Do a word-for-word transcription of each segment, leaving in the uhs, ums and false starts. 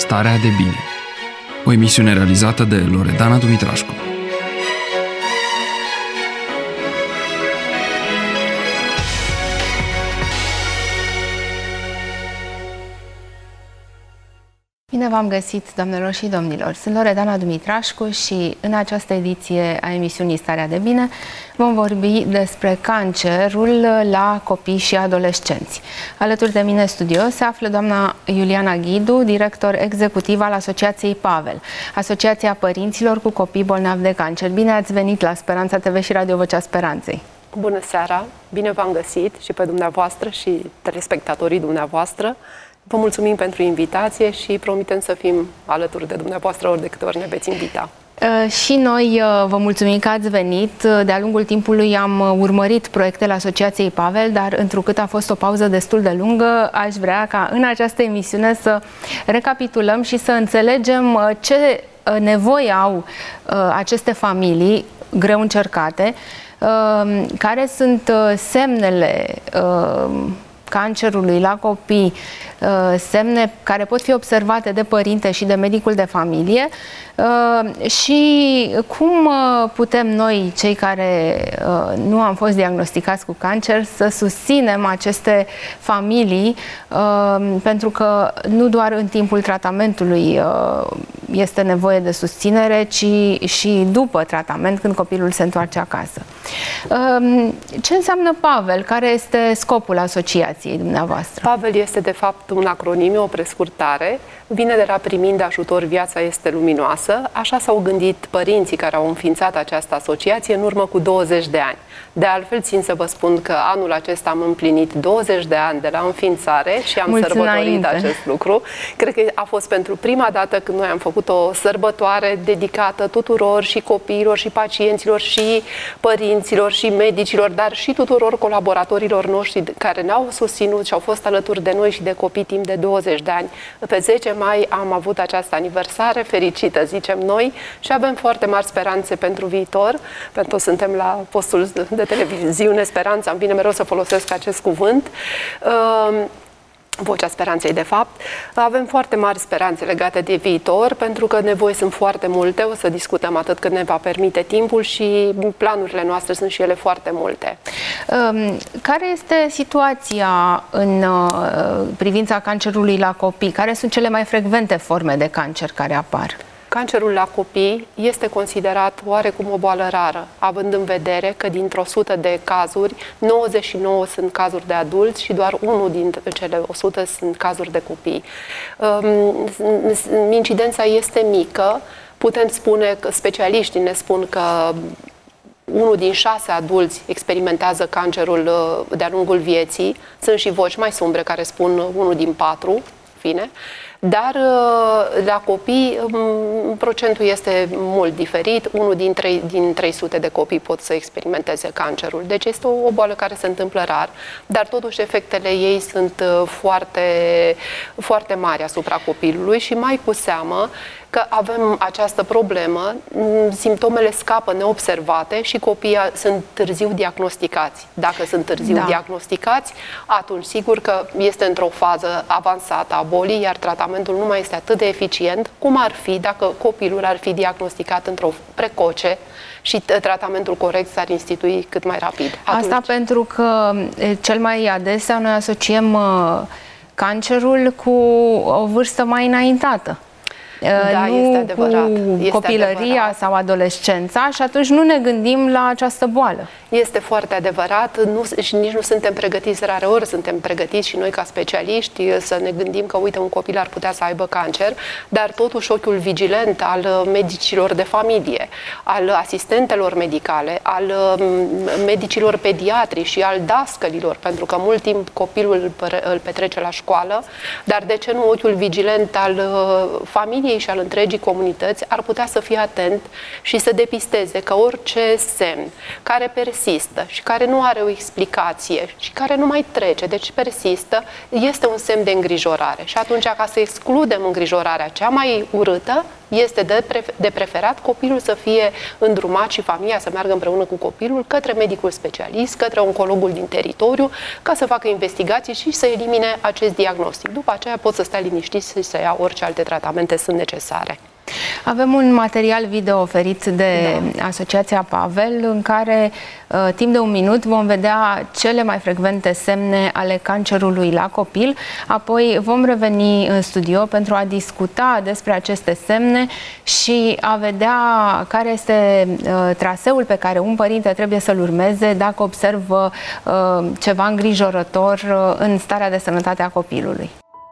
Starea de bine. O emisiune realizată de Loredana Dumitrașcu. Bine v-am găsit, doamnelor și domnilor! Sunt Loredana Dumitrașcu și în această ediție a emisiunii Starea de Bine vom vorbi despre cancerul la copii și adolescenți. Alături de mine în studio se află doamna Iuliana Ghidu, director executiv al Asociației Pavel, Asociația Părinților cu Copii Bolnavi de Cancer. Bine ați venit la Speranța T V și Radio Vocea Speranței! Bună seara! Bine v-am găsit și pe dumneavoastră și telespectatorii dumneavoastră. Vă mulțumim pentru invitație și promitem să fim alături de dumneavoastră ori de câte ori ne veți invita. Uh, și noi uh, vă mulțumim că ați venit. De-a lungul timpului am urmărit proiectele Asociației Pavel, dar întrucât a fost o pauză destul de lungă, aș vrea ca în această emisiune să recapitulăm și să înțelegem uh, ce nevoie au uh, aceste familii greu încercate, uh, care sunt uh, semnele uh, cancerului la copii, semne care pot fi observate de părinte și de medicul de familie și cum putem noi, cei care nu am fost diagnosticați cu cancer, să susținem aceste familii, pentru că nu doar în timpul tratamentului este nevoie de susținere, ci și după tratament, când copilul se întoarce acasă. Ce înseamnă Pavel? Care este scopul asociației dumneavoastră? Pavel este de fapt un acronim, o prescurtare. Vine de la primind ajutor, viața este luminoasă. Așa s-au gândit părinții care au înființat această asociație în urmă cu douăzeci de ani. De altfel, țin să vă spun că anul acesta am împlinit douăzeci de ani de la înființare și am Mulți sărbătorit înainte. acest lucru. Cred că a fost pentru prima dată când noi am făcut o sărbătoare dedicată tuturor, și copiilor, și pacienților, și părinților, și medicilor, dar și tuturor colaboratorilor noștri care ne-au susținut și au fost alături de noi și de copii timp de douăzeci de ani. Pe zece mai am avut această aniversare fericită, zicem noi, și avem foarte mari speranțe pentru viitor, pentru că suntem la postul de televiziune Speranța, îmi vine mereu să folosesc acest cuvânt. Vocea Speranței, de fapt. Avem foarte mari speranțe legate de viitor, pentru că nevoi sunt foarte multe, o să discutăm atât cât ne va permite timpul și planurile noastre sunt și ele foarte multe. Care este situația în privința cancerului la copii? Care sunt cele mai frecvente forme de cancer care apar? Cancerul la copii este considerat oarecum o boală rară, având în vedere că dintr-o sută de cazuri, nouăzeci și nouă sunt cazuri de adulți și doar unul dintre cele o sută sunt cazuri de copii. Incidența este mică, putem spune că specialiștii ne spun că unul din șase adulți experimentează cancerul de-a lungul vieții. Sunt și voci mai sumbre care spun unul din patru, fine. Dar la copii procentul este mult diferit. Unul din, trei, din trei sute de copii pot să experimenteze cancerul. Deci este o, o boală care se întâmplă rar, dar totuși efectele ei sunt foarte, foarte mari asupra copilului și mai cu seamă că avem această problemă, simptomele scapă neobservate și copiii sunt târziu diagnosticați. Dacă sunt târziu da. diagnosticați, atunci sigur că este într-o fază avansată a bolii, iar tratamentul nu mai este atât de eficient cum ar fi dacă copilul ar fi diagnosticat într-o precoce și tratamentul corect s-ar institui cât mai rapid. Atunci... Asta pentru că cel mai adesea noi asociem cancerul cu o vârstă mai înaintată. Da, nu este adevărat. cu este copilăria adevărat. sau adolescența și atunci nu ne gândim la această boală. Este foarte adevărat nu, și nici nu suntem pregătiți, rare ori suntem pregătiți și noi ca specialiști să ne gândim că, uite, un copil ar putea să aibă cancer, dar totuși ochiul vigilent al medicilor de familie, al asistentelor medicale, al medicilor pediatri și al dascălilor, pentru că mult timp copilul îl petrece la școală, dar de ce nu ochiul vigilent al familiei și al întregii comunități ar putea să fie atent și să depisteze că orice semn care per persistă și care nu are o explicație și care nu mai trece, deci persistă, este un semn de îngrijorare. Și atunci, ca să excludem îngrijorarea cea mai urâtă, este de, pref de preferat copilul să fie îndrumat și familia să meargă împreună cu copilul către medicul specialist, către oncologul din teritoriu, ca să facă investigații și să elimine acest diagnostic. După aceea pot să stea liniștiți și să ia orice alte tratamente sunt necesare. Avem un material video oferit de da. Asociația Pavel, în care uh, timp de un minut vom vedea cele mai frecvente semne ale cancerului la copil, apoi vom reveni în studio pentru a discuta despre aceste semne și a vedea care este uh, traseul pe care un părinte trebuie să-l urmeze dacă observă uh, ceva îngrijorător uh, în starea de sănătate a copilului.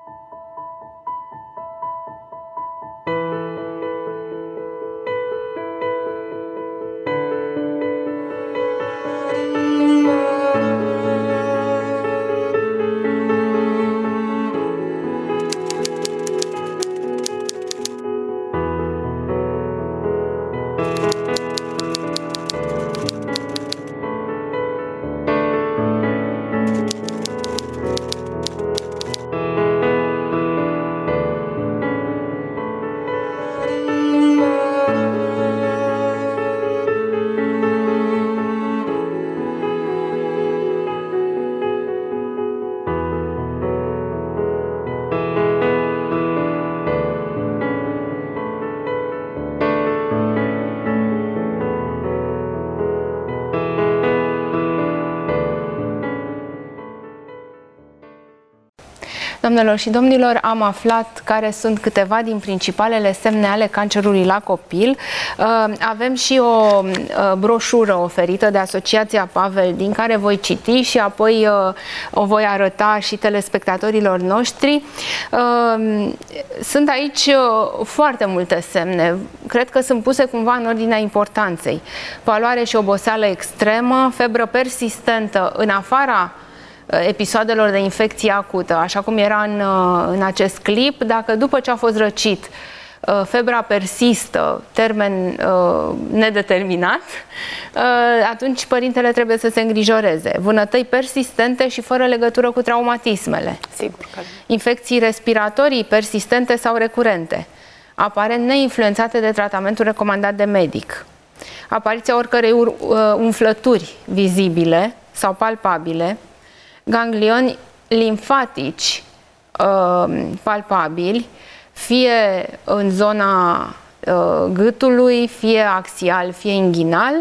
Doamnelor și domnilor, am aflat care sunt câteva din principalele semne ale cancerului la copil. Avem și o broșură oferită de Asociația Pavel, din care voi citi și apoi o voi arăta și telespectatorilor noștri. Sunt aici foarte multe semne. Cred că sunt puse cumva în ordinea importanței. Paloare și oboseală extremă, febră persistentă în afara episoadelor de infecție acută, așa cum era în, în acest clip. Dacă după ce a fost răcit febra persistă, termen uh, nedeterminat, uh, atunci părintele trebuie să se îngrijoreze. Vânătăi persistente și fără legătură cu traumatismele. Sigur că... Infecții respiratorii persistente sau recurente, aparent neinfluențate de tratamentul recomandat de medic. Apariția oricărei uh, umflături vizibile sau palpabile, ganglioni limfatici uh, palpabili, fie în zona uh, gâtului, fie axial, fie inghinal.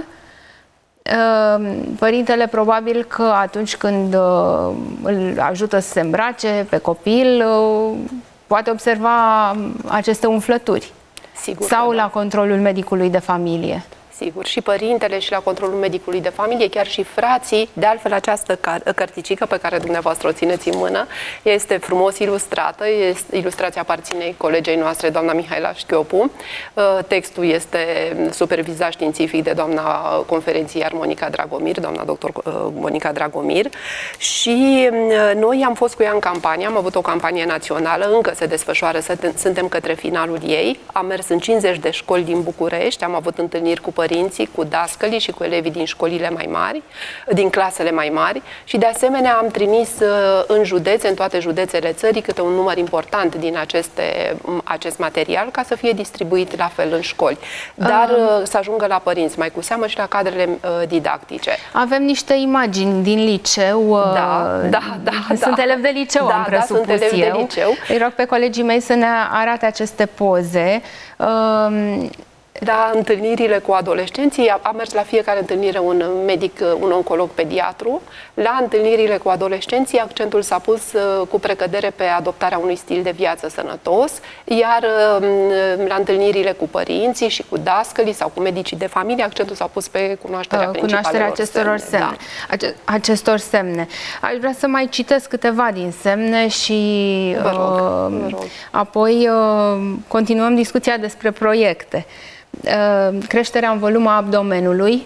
Uh, părintele probabil că atunci când uh, îl ajută să se îmbrace pe copil, uh, poate observa aceste umflături. Sigur sau da. La controlul medicului de familie. Sigur, și părintele și la controlul medicului de familie, chiar și frații. De altfel, această cărticică pe care dumneavoastră o țineți în mână este frumos ilustrată. Este, ilustrația aparține colegei noastre, doamna Mihaela Șchiopu. Textul este supervizat științific de doamna conferențiar Monica Dragomir, doamna doctor Monica Dragomir. Și noi am fost cu ea în campanie, am avut o campanie națională, încă se desfășoară, suntem către finalul ei. Am mers în cincizeci de școli din București, am avut întâlniri cu părinții, cu dascălii și cu elevii din școlile mai mari, din clasele mai mari și de asemenea am trimis în județe, în toate județele țării, câte un număr important din aceste, acest material ca să fie distribuit la fel în școli. Dar uh, să ajungă la părinți, mai cu seamă și la cadrele uh, didactice. Avem niște imagini din liceu. Uh, da, da, da. Sunt da. elev de liceu, da, am presupus da, sunt elev eu. de liceu. Îi rog pe colegii mei să ne arate aceste poze. Uh, Da, întâlnirile cu adolescenții, a mers la fiecare întâlnire un medic, un oncolog pediatru. La întâlnirile cu adolescenții, accentul s-a pus cu precădere pe adoptarea unui stil de viață sănătos, iar la întâlnirile cu părinții și cu dascălii sau cu medicii de familie, accentul s-a pus pe cunoașterea uh, cunoașterea acestor semne. semne. Da. Acestor semne. Aș vrea să mai citesc câteva din semne și vă rog, uh, vă rog. apoi uh, continuăm discuția despre proiecte. Creșterea în volum a abdomenului,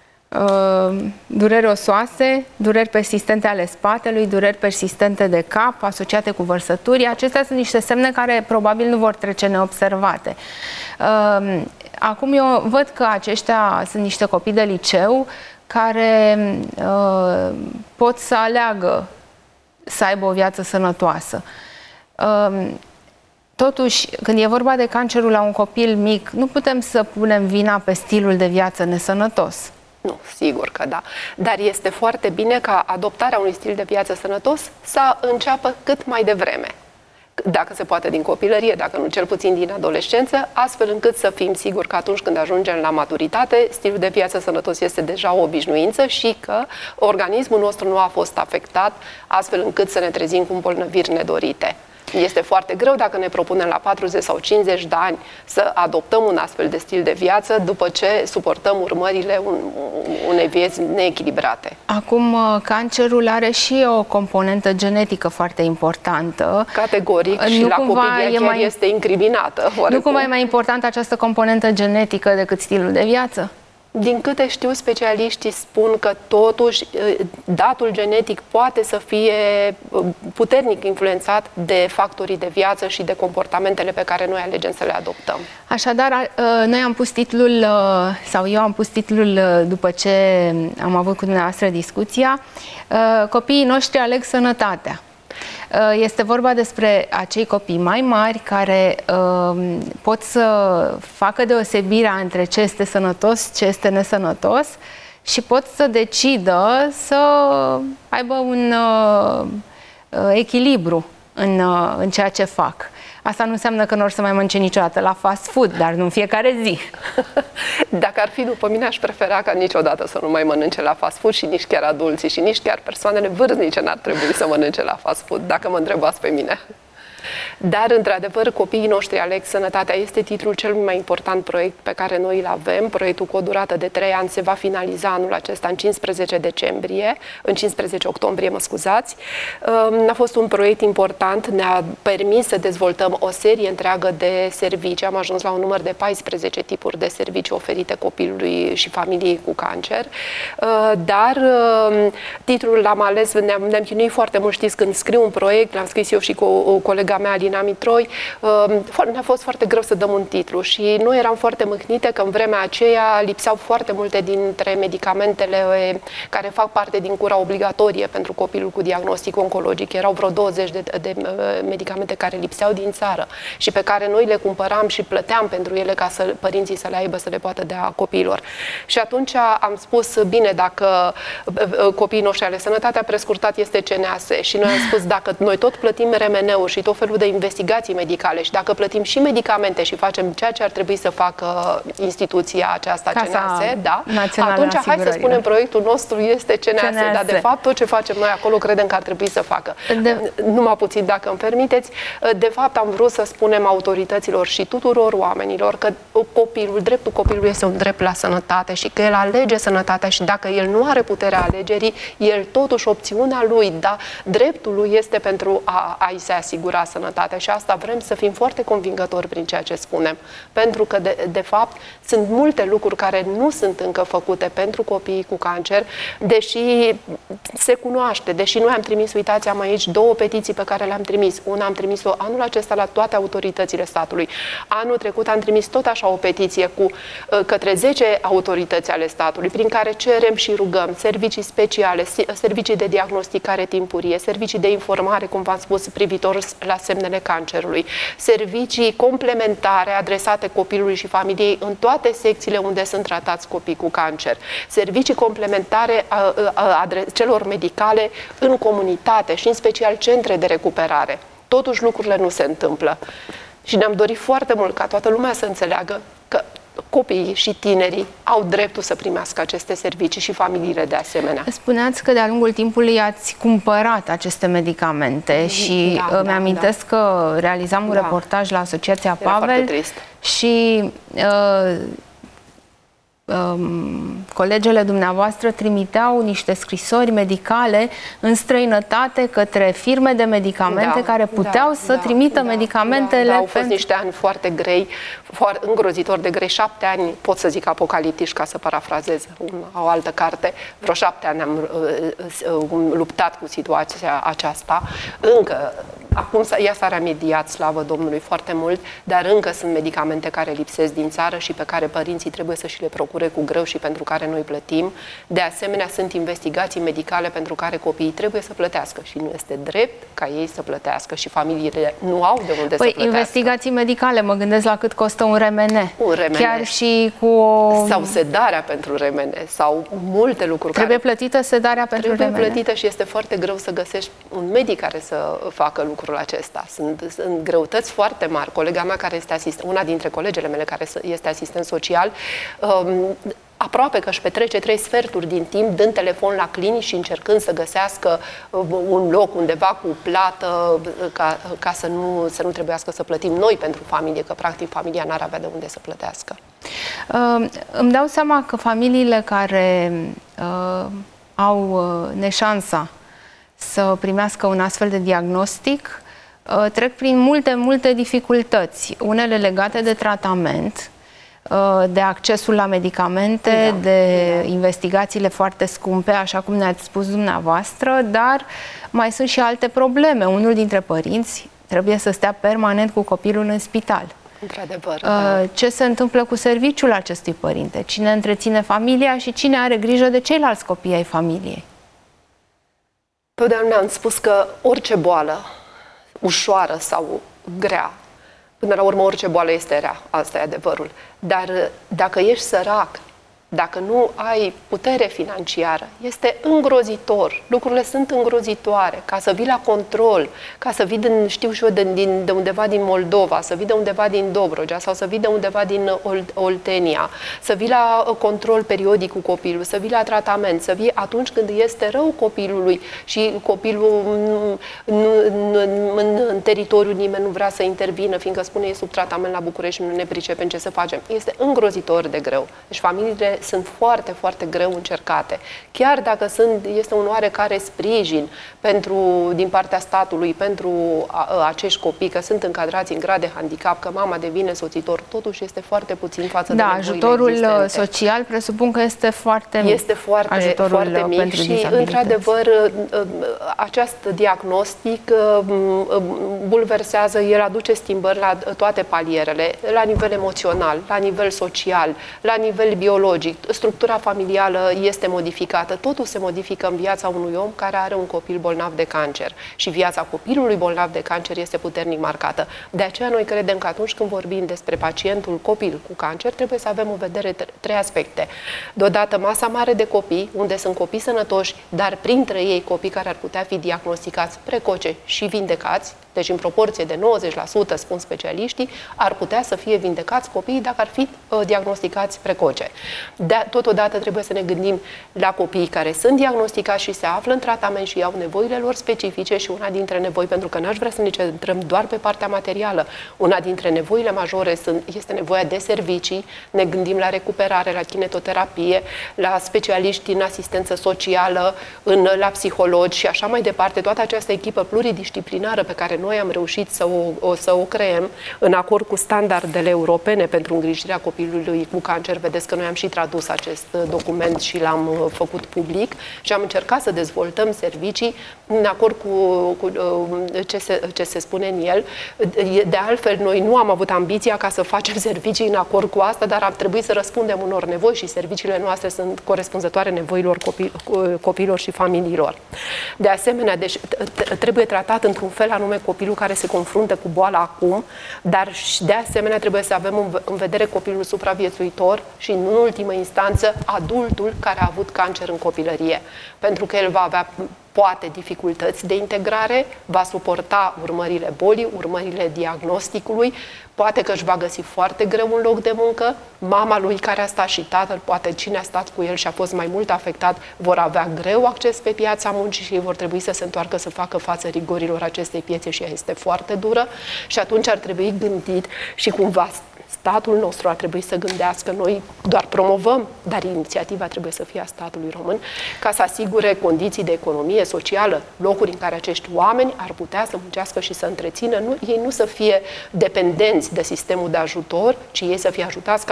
dureri osoase, dureri persistente ale spatelui, dureri persistente de cap, asociate cu vărsături. Acestea sunt niște semne care probabil nu vor trece neobservate. Acum eu văd că aceștia sunt niște copii de liceu care uh, pot să aleagă să aibă o viață sănătoasă. Uh, totuși, când e vorba de cancerul la un copil mic, nu putem să punem vina pe stilul de viață nesănătos. Nu, sigur că da. Dar este foarte bine ca adoptarea unui stil de viață sănătos să înceapă cât mai devreme. Dacă se poate din copilărie, dacă nu cel puțin din adolescență, astfel încât să fim siguri că atunci când ajungem la maturitate, stilul de viață sănătos este deja o obișnuință și că organismul nostru nu a fost afectat astfel încât să ne trezim cu îmbolnăviri nedorite. Este foarte greu dacă ne propunem la patruzeci sau cincizeci de ani să adoptăm un astfel de stil de viață după ce suportăm urmările unei vieți neechilibrate. Acum, cancerul are și o componentă genetică foarte importantă. Categoric, și nu la copii e chiar mai... este incriminată. Oarecum. Nu cumva e mai importantă această componentă genetică decât stilul de viață? Din câte știu, specialiștii spun că totuși datul genetic poate să fie puternic influențat de factorii de viață și de comportamentele pe care noi alegem să le adoptăm. Așadar, noi am pus titlul, sau eu am pus titlul după ce am avut cu dumneavoastră discuția, Copiii noștri aleg sănătatea. Este vorba despre acei copii mai mari care uh, pot să facă deosebirea între ce este sănătos, ce este nesănătos și pot să decidă să aibă un uh, echilibru în, uh, în ceea ce fac. Asta nu înseamnă că nu or să mai mănânce niciodată la fast food, dar nu în fiecare zi. Dacă ar fi după mine, aș prefera ca niciodată să nu mai mănânce la fast food și nici chiar adulții și nici chiar persoanele vârstnice n-ar trebui să mănânce la fast food, dacă mă întrebați pe mine. Dar, într-adevăr, Copiii noștri aleg sănătatea este titlul cel mai important proiect pe care noi îl avem. Proiectul cu o durată de trei ani se va finaliza anul acesta în cincisprezece decembrie, în cincisprezece octombrie, mă scuzați. A fost un proiect important, ne-a permis să dezvoltăm o serie întreagă de servicii. Am ajuns la un număr de paisprezece tipuri de servicii oferite copilului și familiei cu cancer. Dar titlul l-am ales, ne-am, ne-am chinuit foarte mult, știți, când scriu un proiect, l-am scris eu și cu o colegă mea, Alina Mitroi, ne-a fost foarte greu să dăm un titlu și noi eram foarte mâhnite că în vremea aceea lipseau foarte multe dintre medicamentele care fac parte din cura obligatorie pentru copilul cu diagnostic oncologic. Erau vreo douăzeci de, de medicamente care lipseau din țară și pe care noi le cumpăram și plăteam pentru ele ca să, părinții să le aibă, să le poată dea copiilor. Și atunci am spus, bine, dacă copiii noștri ale sănătatea prescurtat este C N A S și noi am spus, dacă noi tot plătim R M N-uri și tot felul de investigații medicale și dacă plătim și medicamente și facem ceea ce ar trebui să facă instituția aceasta, C N A S, da, atunci hai să spunem proiectul nostru este C N A S, dar de fapt tot ce facem noi acolo credem că ar trebui să facă. De... Numai puțin, dacă îmi permiteți, de fapt am vrut să spunem autorităților și tuturor oamenilor că copilul, dreptul copilului este un drept la sănătate și că el alege sănătatea și dacă el nu are puterea alegerii, el totuși opțiunea lui, da, dreptul lui este pentru a, a-i se asigura sănătatea și asta vrem să fim foarte convingători prin ceea ce spunem. Pentru că, de, de fapt, sunt multe lucruri care nu sunt încă făcute pentru copiii cu cancer, deși se cunoaște, deși noi am trimis, uitați, am aici două petiții pe care le-am trimis. Una am trimis-o anul acesta la toate autoritățile statului. Anul trecut am trimis tot așa o petiție cu către zece autorități ale statului, prin care cerem și rugăm servicii speciale, servicii de diagnosticare timpurie, servicii de informare, cum v-am spus, privitor la semnele cancerului, servicii complementare adresate copilului și familiei în toate secțiile unde sunt tratați copii cu cancer, servicii complementare a, a, a celor medicale în comunitate și în special centre de recuperare. Totuși lucrurile nu se întâmplă. Și ne-am dorit foarte mult ca toată lumea să înțeleagă că copiii și tinerii au dreptul să primească aceste servicii și familiile de asemenea. Spuneați că de-a lungul timpului ați cumpărat aceste medicamente și da, îmi da, amintesc da. că realizam un da. reportaj la Asociația Era Pavel și uh, um, colegele dumneavoastră trimiteau niște scrisori medicale în străinătate către firme de medicamente da, care puteau da, să da, trimită da, medicamentele. Da, da, au fost pentru... niște ani foarte grei, foarte îngrozitor de grei, șapte ani, pot să zic apocaliptici, ca să parafrazez o altă carte. Vreo șapte ani am uh, uh, luptat cu situația aceasta. Încă acum ea s-a remediat, slavă Domnului, foarte mult, dar încă sunt medicamente care lipsesc din țară și pe care părinții trebuie să și le procure cu greu și pentru care noi plătim. De asemenea, sunt investigații medicale pentru care copiii trebuie să plătească și nu este drept ca ei să plătească și familiile nu au de unde păi, să plătească. Investigații medicale, mă gândesc la cât costă un R M N. Un R M N. Chiar și cu o... Sau sedarea pentru R M N, sau multe lucruri. Trebuie care... plătită sedarea pentru Trebuie R M N. plătită și este foarte greu să găsești un medic care să facă lucrul acesta. Sunt, sunt greutăți foarte mari. Colega mea care este asistent, una dintre colegele mele care este asistent social, um, aproape că își petrece trei sferturi din timp dând telefon la clinici și încercând să găsească un loc undeva cu plată ca, ca să, nu, să nu trebuiască să plătim noi pentru familie, că practic familia n-ar avea de unde să plătească. Uh, îmi dau seama că familiile care uh, au uh, neșansa să primească un astfel de diagnostic uh, trec prin multe, multe dificultăți, unele legate de tratament, de accesul la medicamente, da, de da. investigațiile foarte scumpe, așa cum ne-ați spus dumneavoastră, dar mai sunt și alte probleme. Unul dintre părinți trebuie să stea permanent cu copilul în spital. Într-adevăr, da. Ce se întâmplă cu serviciul acestui părinte? Cine întreține familia și cine are grijă de ceilalți copii ai familiei? Totdeauna am spus că orice boală, ușoară sau grea, până la urmă, orice boală este rea, asta e adevărul. Dar dacă ești sărac, dacă nu ai putere financiară, este îngrozitor. Lucrurile sunt îngrozitoare. Ca să vii la control, ca să vii, din, știu și eu, de, din, de undeva din Moldova, să vii de undeva din Dobrogea sau să vii de undeva din Oltenia, să vii la control periodic cu copilul, să vii la tratament, să vii atunci când este rău copilului și copilul nu, nu, nu, în, în teritoriu nimeni nu vrea să intervină, fiindcă spune e sub tratament la București și nu ne pricepem ce să facem. Este îngrozitor de greu. Deci familiile sunt foarte, foarte greu încercate. Chiar dacă sunt, este un oarecare sprijin pentru, din partea statului pentru a, a, acești copii, că sunt încadrați în grad de handicap, că mama devine soțitor, totuși este foarte puțin față da, de nevoile ajutorul existente. social presupun că este foarte mic. Este foarte, foarte mic și, într-adevăr, acest diagnostic bulversează, el aduce schimbări la toate palierele, la nivel emoțional, la nivel social, la nivel biologic. Structura familială este modificată. Totul se modifică în viața unui om care are un copil bolnav de cancer. Și viața copilului bolnav de cancer este puternic marcată. De aceea noi credem că atunci când vorbim despre pacientul copil cu cancer, trebuie să avem în vedere trei aspecte. Deodată masa mare de copii, unde sunt copii sănătoși, dar printre ei copii care ar putea fi diagnosticați precoce și vindecați, deci în proporție de nouăzeci la sută, spun specialiștii, ar putea să fie vindecați copiii dacă ar fi uh, diagnosticați precoce. De, totodată trebuie să ne gândim la copiii care sunt diagnosticați și se află în tratament și au nevoile lor specifice și una dintre nevoi, pentru că n-aș vrea să ne centrăm doar pe partea materială, una dintre nevoile majore sunt, este nevoia de servicii, ne gândim la recuperare, la kinetoterapie, la specialiști în asistență socială, în, la psihologi și așa mai departe, toată această echipă pluridisciplinară pe care noi am reușit să o, o, să o creăm în acord cu standardele europene pentru îngrijirea copilului cu cancer. Vedeți că noi am și tradus acest document și l-am făcut public și am încercat să dezvoltăm servicii în acord cu, cu ce, se, ce se spune în el. De altfel, noi nu am avut ambiția ca să facem servicii în acord cu asta, dar ar trebui să răspundem unor nevoi și serviciile noastre sunt corespunzătoare nevoilor copii, copiilor și familiilor. De asemenea, deci, trebuie tratat într-un fel anume copilul care se confruntă cu boala acum, dar și de asemenea trebuie să avem în vedere copilul supraviețuitor și, în ultimă instanță, adultul care a avut cancer în copilărie. Pentru că el va avea poate dificultăți de integrare, va suporta urmările bolii, urmările diagnosticului, poate că își va găsi foarte greu un loc de muncă, mama lui care a stat și tatăl, poate cine a stat cu el și a fost mai mult afectat, vor avea greu acces pe piața muncii și ei vor trebui să se întoarcă să facă față rigorilor acestei piețe și ea este foarte dură și atunci ar trebui gândit și cumva statul nostru ar trebui să gândească, noi doar promovăm, dar inițiativa trebuie să fie a statului român, ca să asigure condiții de economie socială, locuri în care acești oameni ar putea să muncească și să întrețină, nu, ei nu să fie dependenți de sistemul de ajutor, ci ei să fie ajutați ca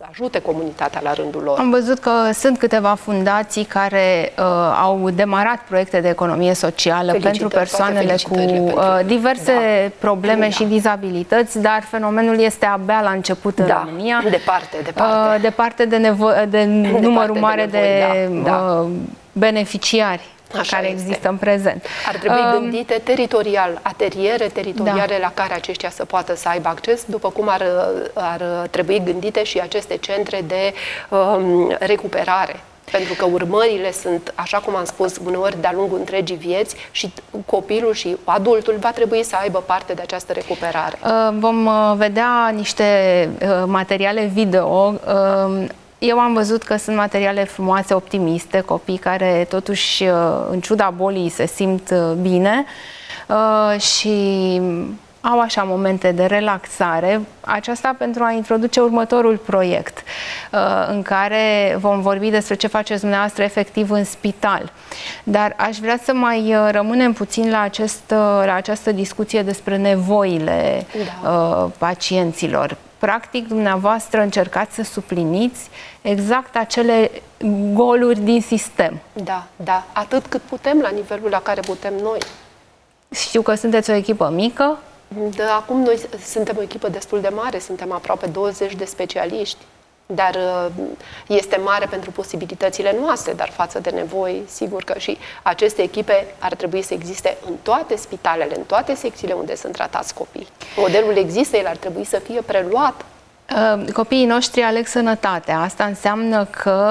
să ajute comunitatea la rândul lor. Am văzut că sunt câteva fundații care uh, au demarat proiecte de economie socială felicitări, pentru persoanele cu uh, diverse da. probleme da. și dizabilități, dar fenomenul este abia la început în da. România. Departe, departe. Uh, departe de, nevo- de numărul mare de, de, de da. uh, beneficiari. Așa care este. există în prezent. Ar trebui uh, gândite teritorial, ateliere teritoriale da. la care aceștia să poată să aibă acces, după cum ar, ar trebui gândite și aceste centre de um, recuperare. Pentru că urmările sunt, așa cum am spus, uneori de-a lungul întregii vieți și copilul și adultul va trebui să aibă parte de această recuperare. Uh, vom vedea niște uh, materiale video. Uh, Eu am văzut că sunt materiale frumoase, optimiste, copii care totuși, în ciuda bolii, se simt bine și au așa momente de relaxare. Aceasta pentru a introduce următorul proiect în care vom vorbi despre ce faceți dumneavoastră efectiv în spital. Dar aș vrea să mai rămânem puțin la, acest, la această discuție despre nevoile da. pacienților. Practic, dumneavoastră încercați să supliniți exact acele goluri din sistem. Da, da. Atât cât putem, la nivelul la care putem noi. Știu că sunteți o echipă mică. De acum noi suntem o echipă destul de mare, suntem aproape douăzeci de specialiști. Dar este mare pentru posibilitățile noastre, dar față de nevoi, sigur că și aceste echipe ar trebui să existe în toate spitalele, în toate secțiile unde sunt tratați copii. Modelul există, el ar trebui să fie preluat. Copiii noștri aleg sănătatea. Asta înseamnă că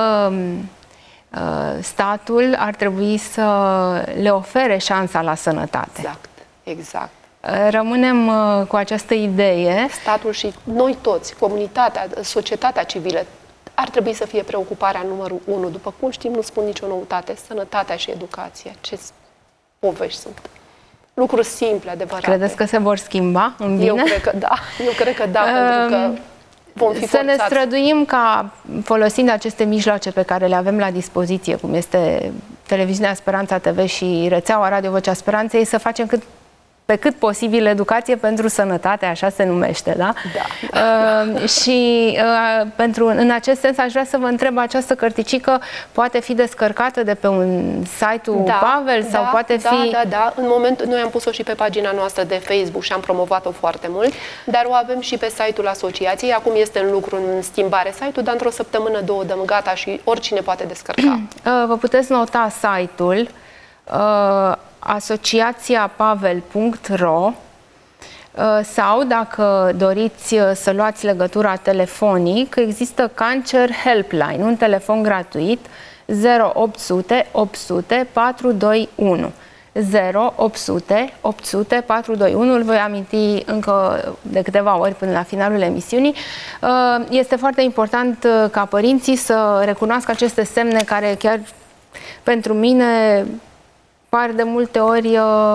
statul ar trebui să le ofere șansa la sănătate. Exact, exact. Rămânem uh, cu această idee. Statul și noi toți, comunitatea, societatea civilă, ar trebui să fie preocuparea numărul unu. După cum știm, nu spun nicio noutate, sănătatea și educația. Ce povești sunt. Lucruri simple, adevărate. Credeți că se vor schimba în bine? Eu cred că da, eu cred că da, uh, pentru că vom fi Să forțați. ne străduim ca, folosind aceste mijloace pe care le avem la dispoziție, cum este televiziunea Speranța T V și rețeaua Radio Vocea Speranței, să facem cât pe cât posibil educație pentru sănătate, așa se numește, da? Da. Uh, și uh, pentru, în acest sens aș vrea să vă întreb, această cărticică poate fi descărcată de pe un site-ul da, Pavel sau da, poate da, fi... Da, da, în moment, noi am pus-o și pe pagina noastră de Facebook și am promovat-o foarte mult, dar o avem și pe site-ul asociației. Acum este în lucru, în schimbare site-ul, dar într-o săptămână, două dăm gata și oricine poate descărca. Uh, vă puteți nota site-ul uh, asociația pavel punct ro sau, dacă doriți să luați legătura telefonic, există Cancer Helpline, un telefon gratuit zero opt sute opt sute patru doi unu. zero opt sute opt sute patru doi unu, îl voi aminti încă de câteva ori până la finalul emisiunii. Este foarte important ca părinții să recunoască aceste semne care chiar pentru mine par de multe ori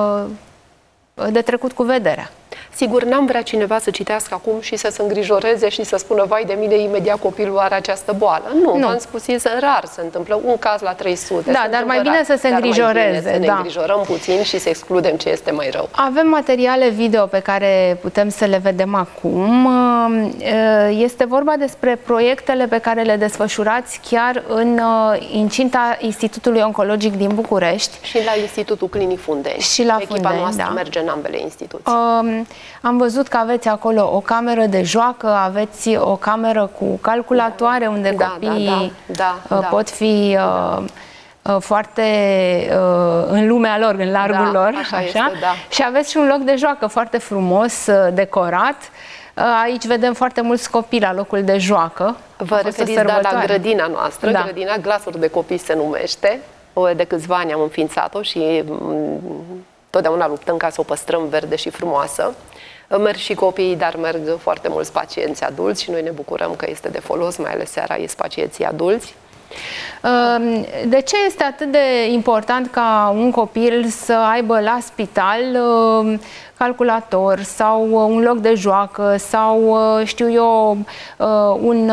de trecut cu vederea. Sigur, n-am vrea cineva să citească acum și să se îngrijoreze și să spună, vai de mine, imediat copilul are această boală. Nu, nu. V-am spus, e rar, se întâmplă un caz la trei sute. Da, dar mai bine să se îngrijoreze. Să ne da. îngrijorăm puțin și să excludem ce este mai rău. Avem materiale video pe care putem să le vedem acum. Este vorba despre proiectele pe care le desfășurați chiar în incinta Institutului Oncologic din București. Și la Institutul Clinic Fundeni. Și la Echipa Fundeni, noastră da. merge în ambele instituții. Um, am văzut că aveți acolo o cameră de joacă, aveți o cameră cu calculatoare, da. unde da, copiii da, da, da, pot fi uh, uh, foarte uh, în lumea lor, în largul da, lor. Așa, așa? este, da. Și aveți și un loc de joacă foarte frumos, uh, decorat. Uh, aici vedem foarte mulți copii la locul de joacă. Vă referiți da, la grădina noastră, da. grădina Glasuri de Copii se numește. De câțiva ani am înființat-o și totdeauna luptăm ca să o păstrăm verde și frumoasă. Merg și copiii, dar merg foarte mulți pacienți adulți și noi ne bucurăm că este de folos, mai ales seara ies pacienții adulți. De ce este atât de important ca un copil să aibă la spital calculator sau un loc de joacă sau, știu eu, un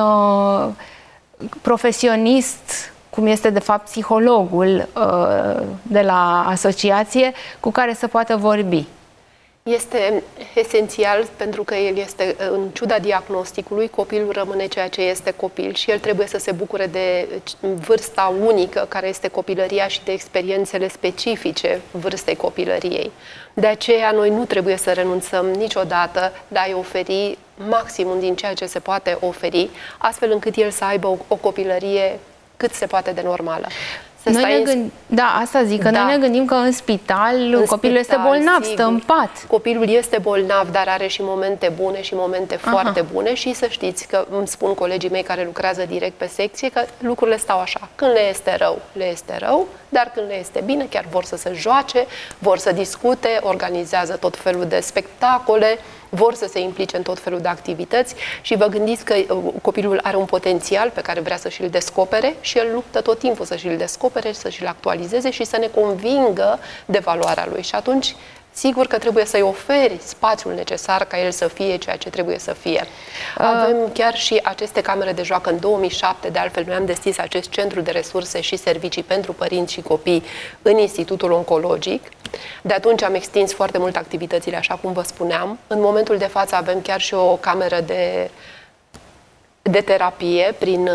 profesionist, cum este de fapt psihologul de la asociație, cu care să poată vorbi? Este esențial pentru că el este, în ciuda diagnosticului, copilul rămâne ceea ce este copil și el trebuie să se bucure de vârsta unică care este copilăria și de experiențele specifice vârstei copilăriei. De aceea noi nu trebuie să renunțăm niciodată la a-i oferi maximum din ceea ce se poate oferi, astfel încât el să aibă o, o copilărie cât se poate de normală. Noi ne gând... Da, asta zic, că da. Noi ne gândim că în spital în copilul spital, este bolnav, sigur, stă în pat. Copilul este bolnav, dar are și momente bune și momente Aha. foarte bune și să știți că îmi spun colegii mei care lucrează direct pe secție că lucrurile stau așa. Când le este rău, le este rău, dar când le este bine, chiar vor să se joace, vor să discute, organizează tot felul de spectacole, vor să se implice în tot felul de activități și vă gândiți că copilul are un potențial pe care vrea să și-l descopere și el luptă tot timpul să și-l descopere, să și-l actualizeze și să ne convingă de valoarea lui. Și atunci, sigur că trebuie să-i oferi spațiul necesar ca el să fie ceea ce trebuie să fie. Avem chiar și aceste camere de joacă. În două mii șapte, de altfel, noi am deschis acest centru de resurse și servicii pentru părinți și copii în Institutul Oncologic. De atunci am extins foarte mult activitățile, așa cum vă spuneam. În momentul de față avem chiar și o cameră de de terapie, prin,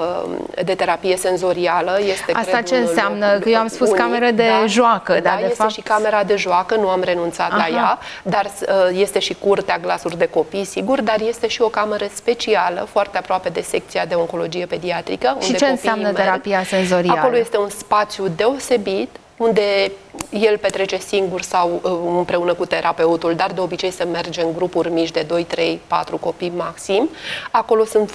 de terapie senzorială. Este, Asta cred, ce înseamnă? Unul, că eu am spus unic, cameră de da, joacă. Da, da de este fapt... și camera de joacă, nu am renunțat Aha. la ea, dar este și curtea glasuri de copii, sigur, dar este și o cameră specială, foarte aproape de secția de oncologie pediatrică. Și ce înseamnă terapia senzorială? Acolo este un spațiu deosebit, unde el petrece singur sau împreună cu terapeutul, dar de obicei se merge în grupuri mici de doi, trei, patru copii maxim. Acolo sunt,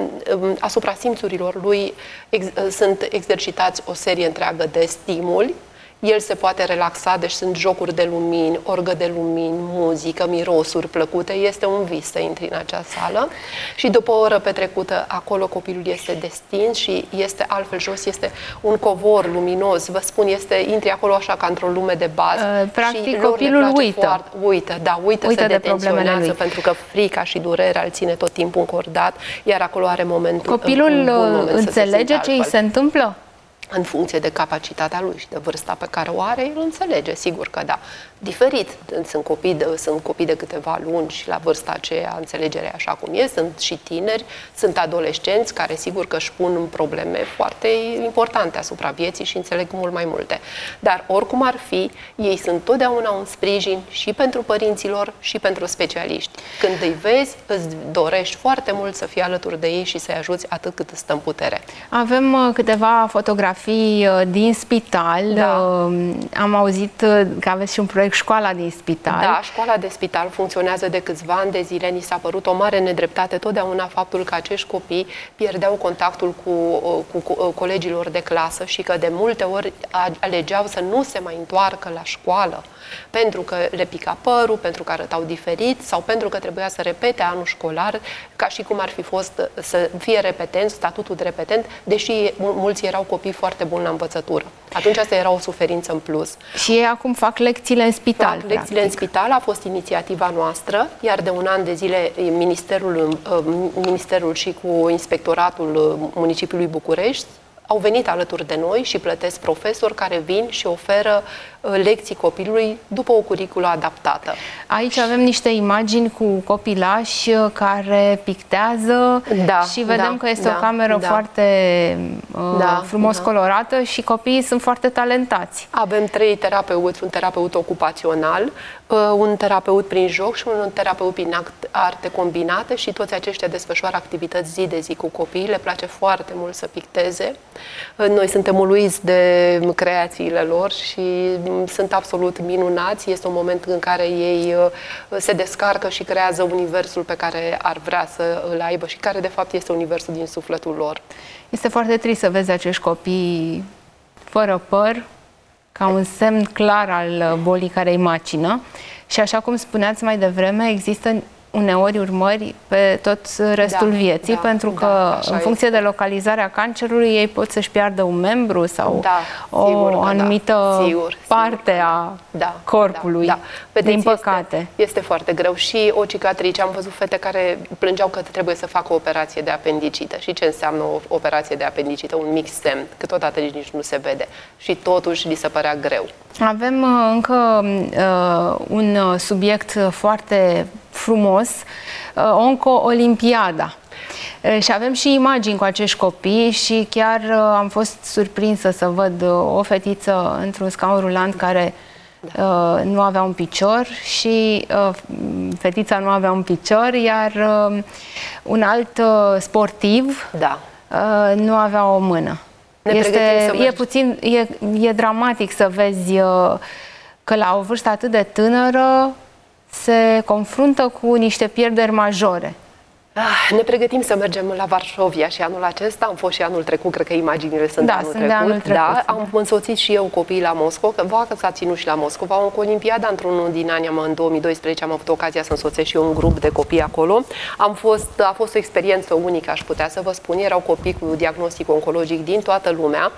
asupra simțurilor lui, ex, sunt exercitați o serie întreagă de stimuli. El se poate relaxa, deci sunt jocuri de lumini, orgă de lumini, muzică, mirosuri plăcute. Este un vis să intri în acea sală. Și după o oră petrecută acolo, copilul este destins și este altfel jos, este un covor luminos. Vă spun, este, intri acolo așa ca într-o lume de bază. Uh, practic, și copilul uită. Foarte, uită, da, uită, uită se de detenționează, pentru că frica și durerea îl ține tot timpul încordat, iar acolo are momentul. Copilul un bun moment înțelege ce îi se întâmplă? În funcție de capacitatea lui și de vârsta pe care o are, el înțelege, sigur că da. Diferit, sunt copii de, sunt copii de câteva luni și la vârsta aceea înțelegerea e așa cum e, sunt și tineri, sunt adolescenți care sigur că își pun probleme foarte importante asupra vieții și înțeleg mult mai multe. Dar oricum ar fi, ei sunt totdeauna un sprijin și pentru părinților și pentru specialiști. Când îi vezi, îți dorești foarte mult să fii alături de ei și să-i ajuți atât cât îți stă în putere. Avem uh, câteva fotografii uh, din spital. Da. Uh, am auzit uh, că aveți și un proiect Școala din Spital. Da, școala de spital funcționează de câțiva ani de zile. Ni s-a părut o mare nedreptate totdeauna faptul că acești copii pierdeau contactul cu, cu, cu colegilor de clasă și că de multe ori alegeau să nu se mai întoarcă la școală pentru că le pica părul, pentru că arătau diferit sau pentru că trebuia să repete anul școlar, ca și cum ar fi fost să fie repetenți, statutul de repetent, deși mulți erau copii foarte buni la învățătură. Atunci asta era o suferință în plus. Și ei acum fac lecțiile în spital. Fac lecțiile practic. în spital, a fost inițiativa noastră, iar de un an de zile Ministerul, Ministerul și cu Inspectoratul Municipiului București au venit alături de noi și plătesc profesori care vin și oferă lecții copilului după o curiculă adaptată. Aici avem niște imagini cu copilași care pictează da, și vedem da, că este da, o cameră da. foarte uh, da, frumos da. colorată și copiii sunt foarte talentați. Avem trei terapeuți, un terapeut ocupațional, un terapeut prin joc și un terapeut prin arte combinate și toți aceștia desfășoară activități zi de zi cu copiii. Le place foarte mult să picteze. Noi suntem uluiți de creațiile lor și sunt absolut minunați. Este un moment în care ei se descarcă și creează universul pe care ar vrea să îl aibă și care de fapt este universul din sufletul lor. Este foarte trist să vezi acești copii fără păr, ca un semn clar al bolii care îi macină. Și așa cum spuneați mai devreme, există uneori urmări pe tot restul da, vieții, da, pentru că da, în funcție este. de localizarea cancerului ei pot să-și piardă un membru sau da, o anumită da. sigur, parte sigur, a da, corpului, da, da. din păcate. Este, este foarte greu și o cicatrice. Am văzut fete care plângeau că trebuie să facă o operație de apendicită. Și ce înseamnă o operație de apendicită? Un mic semn, câteodată nici nu se vede. Și totuși li se părea greu. Avem încă uh, un subiect foarte frumos, uh, Onco-Olimpiada. Uh, și avem și imagini cu acești copii și chiar uh, am fost surprinsă să văd uh, o fetiță într-un scaun rulant care da. uh, nu avea un picior și uh, fetița nu avea un picior, iar uh, un alt uh, sportiv da. uh, nu avea o mână. Este, e puțin, e, e dramatic să vezi uh, că la o vârstă atât de tânără se confruntă cu niște pierderi majore. Ah, ne pregătim să mergem la Varșovia și anul acesta, am fost și anul trecut, cred că imaginile sunt da, anul, sunt trecut. anul trecut. Da, am însoțit și eu copiii la Moscova, că va că s-a ținut și la Moscova, o olimpiadă într-unul din ani, în două mii doisprezece am avut ocazia să însoțesc și eu un grup de copii acolo. Am fost, a fost o experiență unică, aș putea să vă spun, erau copii cu diagnostic oncologic din toată lumea,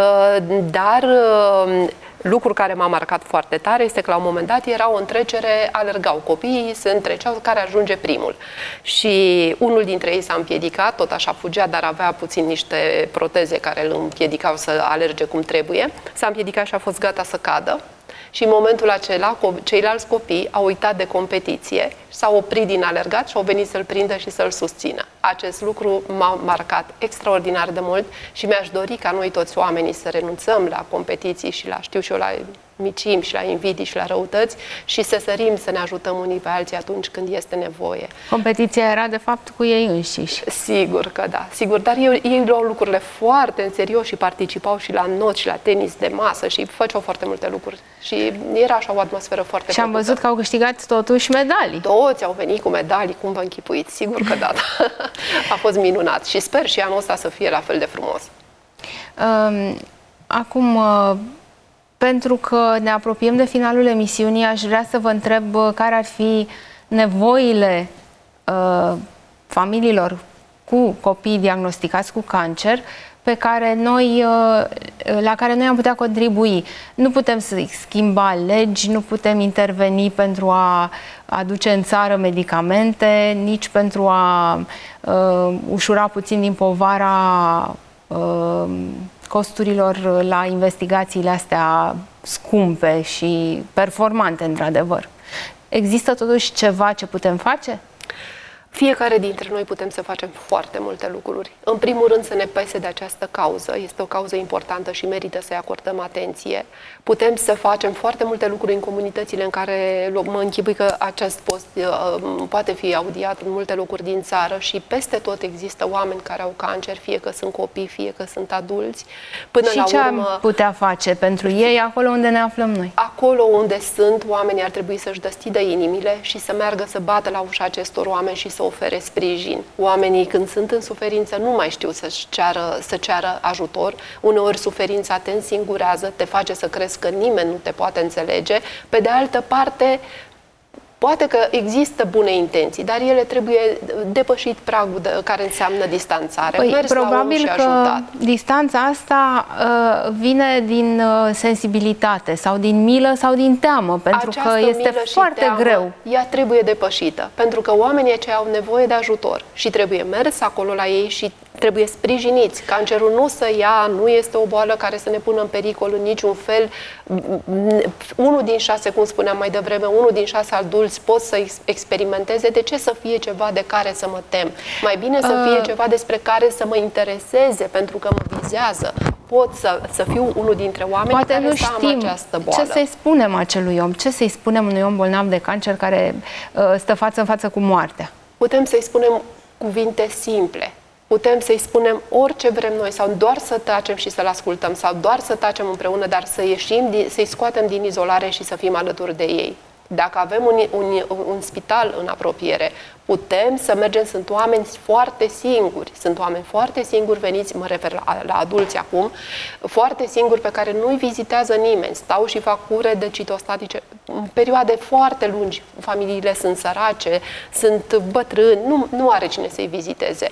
dar lucru care m-a marcat foarte tare este că la un moment dat era o întrecere, alergau copiii, se întreceau care ajunge primul. Și unul dintre ei s-a împiedicat, tot așa fugea, dar avea puțin niște proteze care îl împiedicau să alerge cum trebuie. S-a împiedicat și a fost gata să cadă. Și în momentul acela, ceilalți copii au uitat de competiție, s-au oprit din alergat și au venit să-l prindă și să-l susțină. Acest lucru m-a marcat extraordinar de mult și mi-aș dori ca noi toți oamenii să renunțăm la competiții și la, știu și eu, la micimi și la invidii și la răutăți și să sărim să ne ajutăm unii pe alții atunci când este nevoie. Competiția era de fapt cu ei înșiși. Sigur că da, sigur, dar ei, ei luau lucrurile foarte în serios și participau și la not și la tenis de masă și făceau foarte multe lucruri. Și era așa o atmosferă foarte Și am plăcută. văzut că au câștigat totuși medalii. Toți au venit cu medalii, cum vă închipuiți, sigur că da. A fost minunat și sper și anul ăsta să fie la fel de frumos. Um, acum... Uh... Pentru că ne apropiem de finalul emisiunii, aș vrea să vă întreb care ar fi nevoile uh, familiilor cu copii diagnosticați cu cancer pe care noi, uh, la care noi am putea contribui. Nu putem să schimba legi, nu putem interveni pentru a aduce în țară medicamente, nici pentru a uh, ușura puțin din povara uh, costurilor la investigațiile astea scumpe și performante, într-adevăr. Există totuși ceva ce putem face? Fiecare dintre noi putem să facem foarte multe lucruri. În primul rând să ne pese de această cauză. Este o cauză importantă și merită să-i acordăm atenție. Putem să facem foarte multe lucruri în comunitățile în care mă închipui că acest post uh, poate fi audiat în multe locuri din țară și peste tot există oameni care au cancer, fie că sunt copii, fie că sunt adulți. Până și la ce urmă, am putea face pentru ei acolo unde ne aflăm noi? Acolo unde sunt, oamenii ar trebui să-și deschidă inimile și să meargă să bată la ușa acestor oameni și să ofere sprijin. Oamenii, când sunt în suferință, nu mai știu să ceară, să ceară ajutor. Uneori suferința te însingurează, te face să crezi că nimeni nu te poate înțelege. Pe de altă parte, poate că există bune intenții, dar ele trebuie depășit pragul de, care înseamnă distanțare. Păi, Mers probabil la că ajutat. distanța asta uh, vine din uh, sensibilitate sau din milă sau din teamă, pentru Această că este milă și foarte teamă, greu. Ea trebuie depășită, pentru că oamenii aceia au nevoie de ajutor și trebuie mers acolo la ei și trebuie sprijiniți. Cancerul nu să ia, nu este o boală care să ne pună în pericol în niciun fel. Unul din șase, cum spuneam mai devreme, unul din șase adulți pot să experimenteze. De ce să fie ceva de care să mă tem? Mai bine să fie ceva despre care să mă intereseze, pentru că mă vizează. Pot să, să fiu unul dintre oameni Poate care nu să știm am această boală. Ce să-i spunem acelui om? Ce să-i spunem unui om bolnav de cancer care uh, stă față în față cu moartea? Putem să-i spunem cuvinte simple. Putem să-i spunem orice vrem noi sau doar să tacem și să-l ascultăm sau doar să tacem împreună, dar să ieșim, să-i scoatem din izolare și să fim alături de ei. Dacă avem un, un, un spital în apropiere, putem să mergem, sunt oameni foarte singuri, sunt oameni foarte singuri veniți, mă refer la, la adulți acum, foarte singuri pe care nu-i vizitează nimeni, stau și fac cure de citostatice în perioade foarte lungi, familiile sunt sărace, sunt bătrâni, nu, nu are cine să-i viziteze.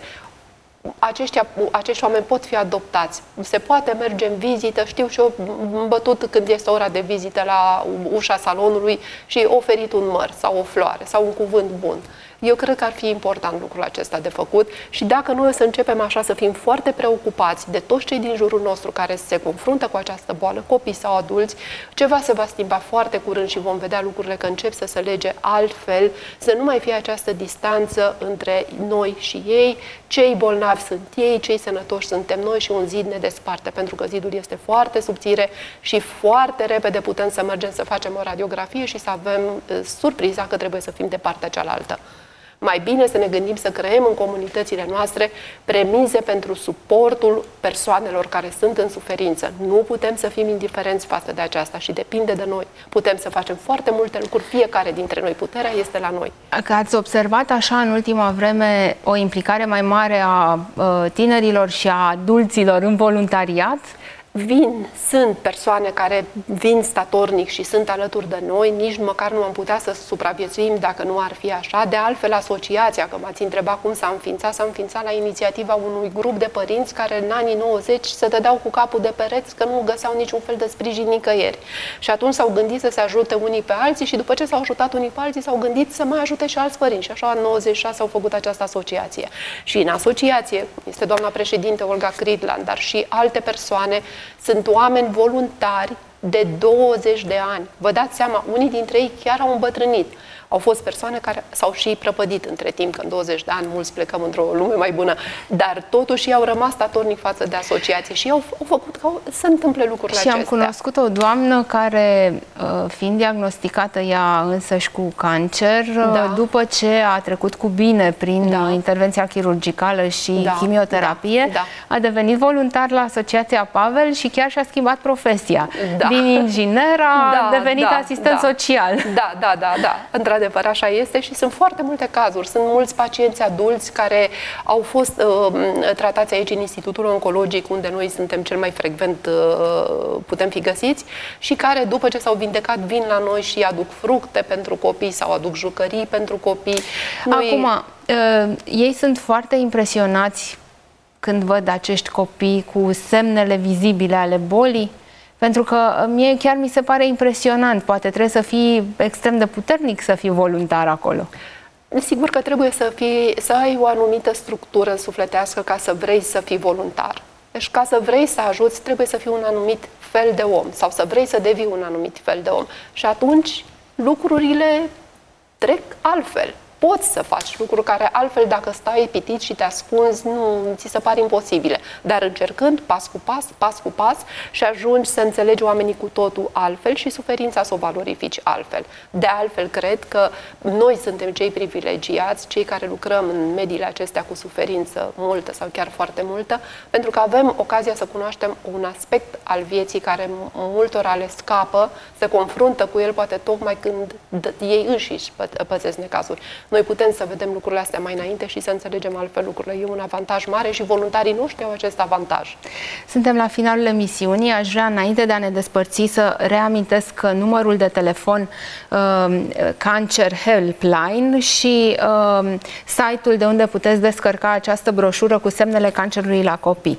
Aceștia, acești oameni pot fi adoptați. Se poate merge în vizită, știu și eu, am bătut când este ora de vizită la ușa salonului și oferit un măr sau o floare sau un cuvânt bun. Eu cred că ar fi important lucrul acesta de făcut și dacă noi o să începem așa să fim foarte preocupați de toți cei din jurul nostru care se confruntă cu această boală, copii sau adulți, ceva se va schimba foarte curând și vom vedea lucrurile că încep să se lege altfel, să nu mai fie această distanță între noi și ei, cei bolnavi sunt ei, cei sănătoși suntem noi și un zid ne desparte, pentru că zidul este foarte subțire și foarte repede putem să mergem să facem o radiografie și să avem surpriza că trebuie să fim de partea cealaltă. Mai bine să ne gândim să creăm în comunitățile noastre premize pentru suportul persoanelor care sunt în suferință. Nu putem să fim indiferenți față de aceasta și depinde de noi. Putem să facem foarte multe lucruri, fiecare dintre noi. Puterea este la noi. Că ați observat așa în ultima vreme o implicare mai mare a tinerilor și a adulților în voluntariat? Vin, sunt persoane care vin statornic și sunt alături de noi, nici măcar nu am putea să supraviețuim dacă nu ar fi așa. De altfel, asociația, că m-ați întrebat cum s-a înființat, s-a înființat la inițiativa unui grup de părinți care în anii nouăzeci se dădeau cu capul de pereți că nu găseau niciun fel de sprijin nicăieri. Și atunci s-au gândit să se ajute unii pe alții și după ce s-au ajutat unii pe alții, s-au gândit să mai ajute și alți părinți. Și așa în nouăzeci și șase au făcut această asociație. Și în asociație este doamna președinte Olga Cridlan, dar și alte persoane. Sunt oameni voluntari de douăzeci de ani. Vă dați seama, unii dintre ei chiar au îmbătrânit. Au fost persoane care s-au și prăpădit între timp, că în douăzeci de ani mulți plecăm într-o lume mai bună, dar totuși ei au rămas statornic față de asociație și au, au făcut ca să întâmple lucrurile și acestea. Și am cunoscut o doamnă care, fiind diagnosticată ea însăși cu cancer, da. după ce a trecut cu bine prin da. intervenția chirurgicală și da. chimioterapie, da. Da. a devenit voluntar la Asociația Pavel și chiar și-a schimbat profesia. Da. Din inginer a da, devenit da, asistent da. social. Da, da, da, da. Într-adevăr, așa este și sunt foarte multe cazuri. Sunt mulți pacienți adulți care au fost uh, tratați aici în Institutul Oncologic, unde noi suntem cel mai frecvent uh, putem fi găsiți și care, după ce s-au vindecat, vin la noi și aduc fructe pentru copii sau aduc jucării pentru copii. Noi... Acum, uh, ei sunt foarte impresionați când văd acești copii cu semnele vizibile ale bolii? Pentru că mie chiar mi se pare impresionant. Poate trebuie să fii extrem de puternic să fii voluntar acolo. Sigur că trebuie să, fii, să ai o anumită structură sufletească ca să vrei să fii voluntar. Deci ca să vrei să ajuți, trebuie să fii un anumit fel de om sau să vrei să devii un anumit fel de om. Și atunci lucrurile trec altfel. Poți să faci lucruri care altfel, dacă stai pitit și te ascunzi, nu ți se par imposibile. Dar încercând, pas cu pas, pas cu pas, și ajungi să înțelegi oamenii cu totul altfel și suferința să o valorifici altfel. De altfel, cred că noi suntem cei privilegiați, cei care lucrăm în mediile acestea cu suferință multă sau chiar foarte multă, pentru că avem ocazia să cunoaștem un aspect al vieții care multora le scapă, se confruntă cu el poate tocmai când ei înșiși pățesc necazuri. Noi putem să vedem lucrurile astea mai înainte și să înțelegem altfel lucrurile. E un avantaj mare și voluntarii noștri au acest avantaj. Suntem la finalul emisiunii. Aș vrea, înainte de a ne despărți, să reamintesc numărul de telefon uh, Cancer Helpline și uh, site-ul de unde puteți descărca această broșură cu semnele cancerului la copii.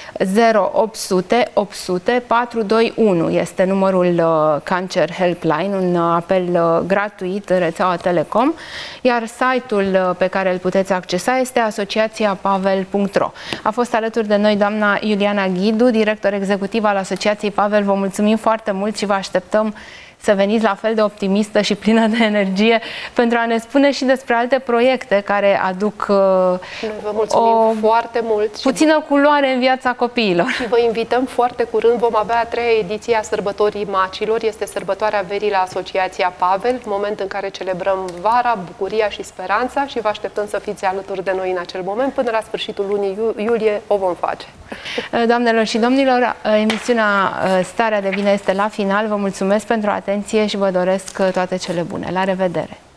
zero opt sute opt sute patru doi unu este numărul uh, Cancer Helpline, un uh, apel uh, gratuit în rețeaua Telecom, iar site-ul uh, pe care îl puteți accesa este asociația pavel punct ro. A fost alături de noi doamna Iuliana Ghidu, director executiv al Asociației Pavel. Vă mulțumim foarte mult și vă așteptăm să veniți la fel de optimistă și plină de energie pentru a ne spune și despre alte proiecte care aduc uh, Noi vă mulțumim o foarte mult puțină culoare în viața copiilor. Și vă invităm foarte curând. Vom avea a treia ediție a Sărbătorii Macilor. Este sărbătoarea verii la Asociația Pavel, moment în care celebrăm vara, bucuria și speranța și vă așteptăm să fiți alături de noi în acel moment. Până la sfârșitul lunii iulie o vom face. Doamnelor și domnilor, emisiunea Starea de Bine este la final. Vă mulțumesc pentru atenție. atenție și vă doresc toate cele bune. La revedere!